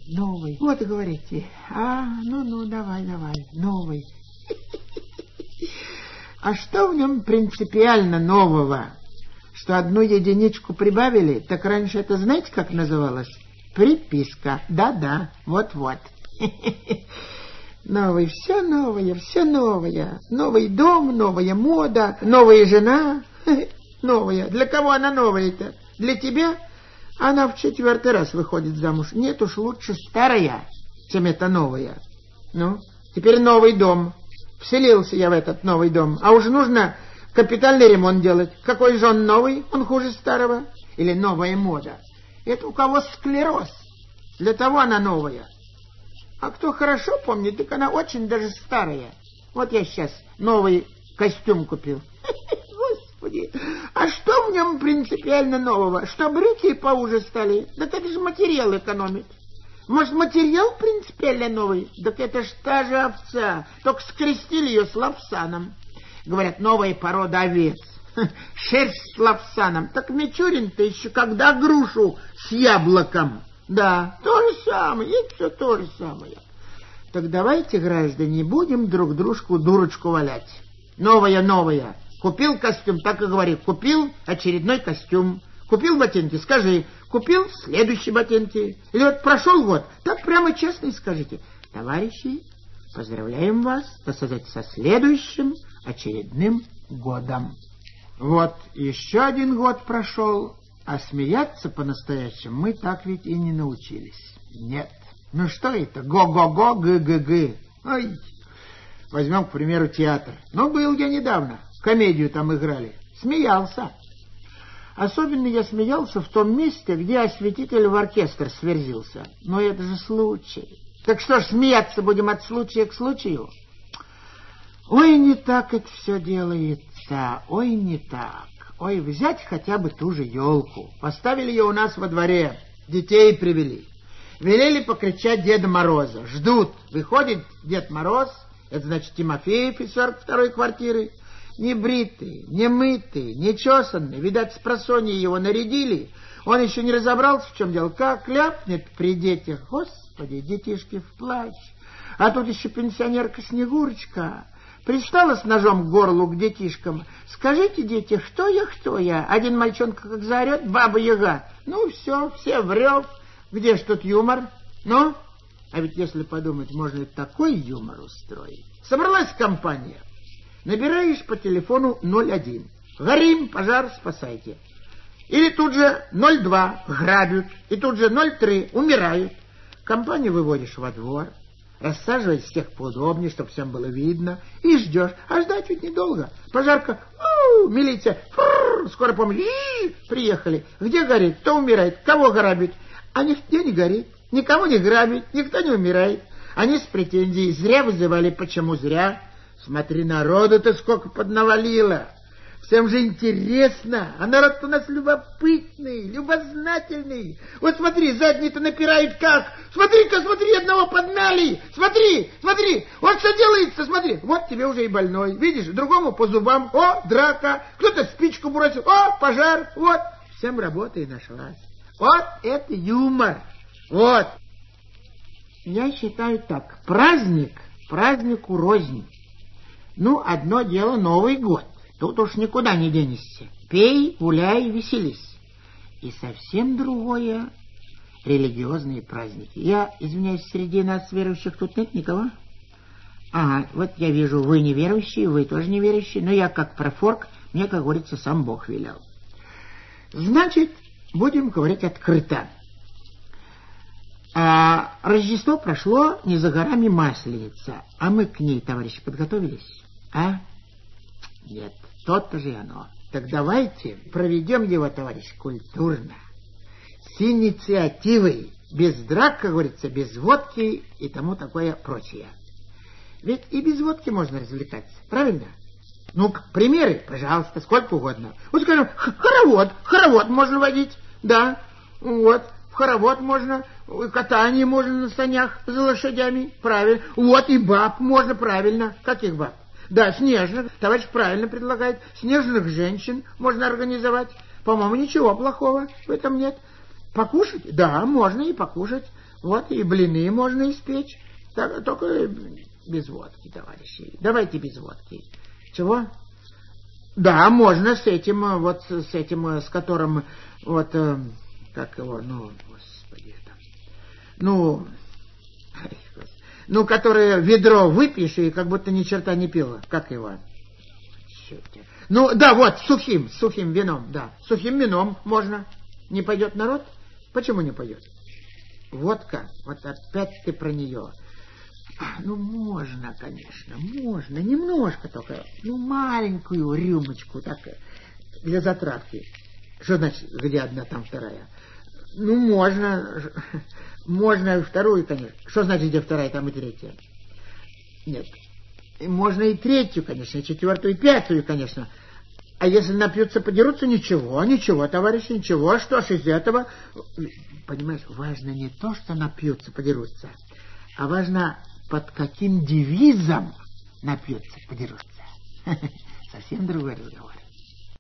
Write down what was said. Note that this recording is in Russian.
новый. Вот и говорите. Ну, давай, новый. А что в нем принципиально нового? Что одну единичку прибавили, так раньше это знаете, как называлось? Приписка. Да, вот-вот. Новый, все новое. Новый дом, новая мода, новая жена. Новая. Для кого она новая-то? Для тебя? Она в 4-й раз выходит замуж. Нет уж, лучше старая, чем эта новая. Ну, теперь новый дом. Вселился я в этот новый дом. А уж нужно капитальный ремонт делать. Какой же он новый? Он хуже старого. Или новая мода. Это у кого склероз. Для того она новая. А кто хорошо помнит, так она очень даже старая. Вот я сейчас новый костюм купил. Господи, а что в нем принципиально нового? Что брюки поуже стали? Так это же материал экономит. Может, материал принципиально новый? Так это ж та же овца, только скрестили ее с лапсаном. Говорят, новая порода овец. Шерсть с лапсаном. Так Мичурин-то еще когда грушу с яблоком. Да, то же самое, и все то же самое. Так давайте, граждане, будем друг дружку дурочку валять. Новая. Купил костюм, так и говори. Купил очередной костюм. Купил ботинки, скажи. Купил следующие ботинки. Или вот прошел год, так прямо честно и скажите. Товарищи, поздравляем вас, так сказать, со следующим очередным годом. Вот еще один год прошел, а смеяться по-настоящему мы так ведь и не научились. Нет. Ну что это? Го-го-го, г-г-г. Ой. Возьмем, к примеру, театр. Ну, был я недавно. Комедию там играли. Смеялся. Особенно я смеялся в том месте, где осветитель в оркестр сверзился. Но это же случай. Так что ж, смеяться будем от случая к случаю? Ой, не так это все делается. Ой, не так. Ой, взять хотя бы ту же елку. Поставили ее у нас во дворе. Детей привели. Велели покричать Деда Мороза. Ждут. Выходит Дед Мороз. Это значит Тимофеев из 42-й квартиры. Не бритый, не мытый, не чесанный. Видать, с просонья его нарядили. Он еще не разобрался, в чем дело. Как ляпнет при детях. Господи, детишки в плач. А тут еще пенсионерка Снегурочка. Пристала с ножом к горлу к детишкам. Скажите, дети, кто я? Один мальчонка как заорет, Баба-Яга. Ну, все врёт. Где ж тут юмор? Ну, а ведь если подумать, можно и такой юмор устроить. Собралась компания. Набираешь по телефону 01. Горим, пожар, спасайте. Или тут же 02. Грабят. И тут же 03. Умирают. Компанию выводишь во двор. Рассаживать всех поудобнее, чтобы всем было видно. И ждешь. А ждать ведь недолго. Пожарка. Милиция. Скоро помощь. Приехали. Где горит? Кто умирает? Кого грабить? А нигде не горит. Никого не грабит. Никто не умирает. Они с претензией. Зря вызывали. Почему зря? Смотри, народу-то сколько поднавалило. Всем же интересно. А народ-то у нас любопытный, любознательный. Вот смотри, задние-то напирают как. Смотри-ка, смотри, одного подмяли. Смотри. Вот что делается, смотри. Вот тебе уже и больной. Видишь, другому по зубам. О, драка. Кто-то спичку бросил. О, пожар. Вот. Всем работа и нашлась. Вот это юмор. Вот. Я считаю так. Празднику рознь. Ну, одно дело Новый год. Тут уж никуда не денешься. Пей, гуляй, веселись. И совсем другое — религиозные праздники. Я, извиняюсь, среди нас верующих тут нет никого? Ага, вот я вижу, вы неверующие, вы тоже неверующие, но я как профорк, мне, как говорится, сам Бог велел. Значит, будем говорить открыто. Рождество прошло, не за горами Масленица. А мы к ней, товарищи, подготовились? А? Нет, то-то же оно. Так давайте проведем его, товарищ, культурно. С инициативой. Без драк, как говорится, без водки и тому такое прочее. Ведь и без водки можно развлекаться, правильно? Ну, примеры, пожалуйста, сколько угодно. Вот, скажем, хоровод можно водить. Да, вот. В хоровод можно, катание можно на санях за лошадями, правильно. Вот и баб можно, правильно. Каких баб? Да, снежных, товарищ правильно предлагает. Снежных женщин можно организовать. По-моему, ничего плохого в этом нет. Покушать? Да, можно и покушать. Вот и блины можно испечь. Так, только без водки, товарищи. Давайте без водки. Чего? Да, можно с этим, вот с этим, с которым, вот, как его, ну, господи, это, ну, которое ведро выпьешь и как будто ни черта не пила. Как его? Ну, да, вот, сухим вином, да. Сухим вином можно. Не пойдет народ? Почему не пойдет? Водка, вот опять ты про нее. Ну, можно, конечно, можно. Немножко только. Ну, маленькую рюмочку, так, для затравки. Что значит, где одна, там вторая? Ну, можно и вторую, конечно. Что значит, где вторая, там и третья? Нет. Можно и третью, конечно, и четвертую, и пятую, конечно. А если напьются, подерутся, ничего, товарищи, ничего. Что ж из этого? Понимаешь, важно не то, что напьются, подерутся, а важно, под каким девизом напьются, подерутся. Совсем другой разговор.